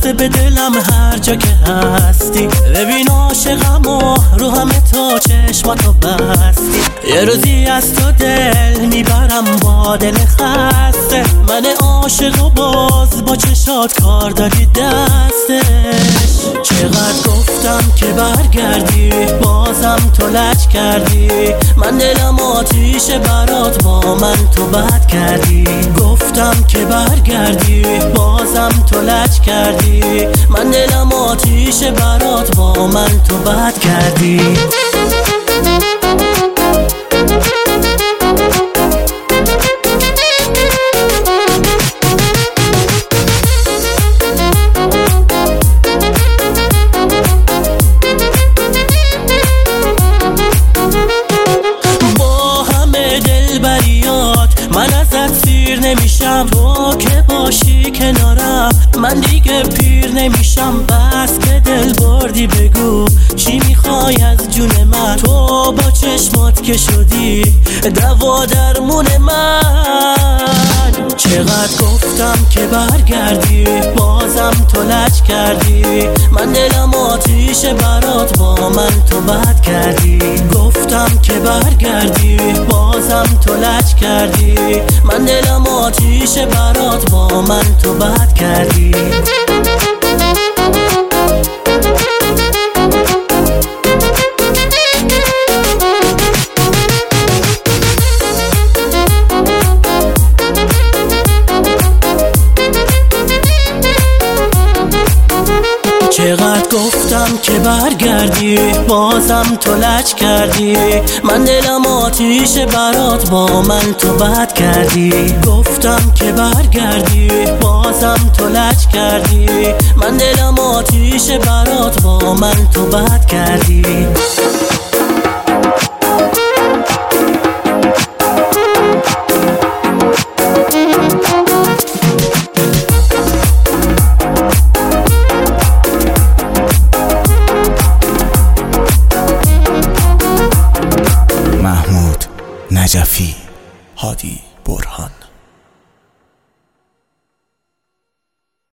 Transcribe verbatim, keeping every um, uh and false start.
بسته به دلم هر جا که هستی. ببین عاشقم و رو همه تو چشماتو بستی. یه روزی از تو دل میبرم با دل خسته. من عاشق و باز با چشات کار دادی دستش. چقدر گفتم که برگردی بازم تو لج کردی. من دلم آتیشه برات با من تو بد کردی. گفتم که برگردی بازم تو لج کردی. من دلم آتیشه برات با من تو بد کردی. من ازت سیر نمیشم تو که باشی کنارم. من دیگه پیر نمیشم بس که دل بردی. بگو چی میخوای از جون من؟ تو با چشمات که شدی دوا درمون من. چقدر گفتم که برگردی بازم تو لج کردی. من دلم آتیشه برات با من تو بد کردی. گفتم که برگردی بازم تو لج کردی. من دلم آتیشه برات با من تو بد کردی. چقدر گفتم که برگردی بازم تو لج کردی. من دلم آتیشه برات با من تو بد کردی. گفتم که برگردی بازم تو لج کردی. من دلم آتیشه برات با من تو بد کردی. محمود نجفی هادی.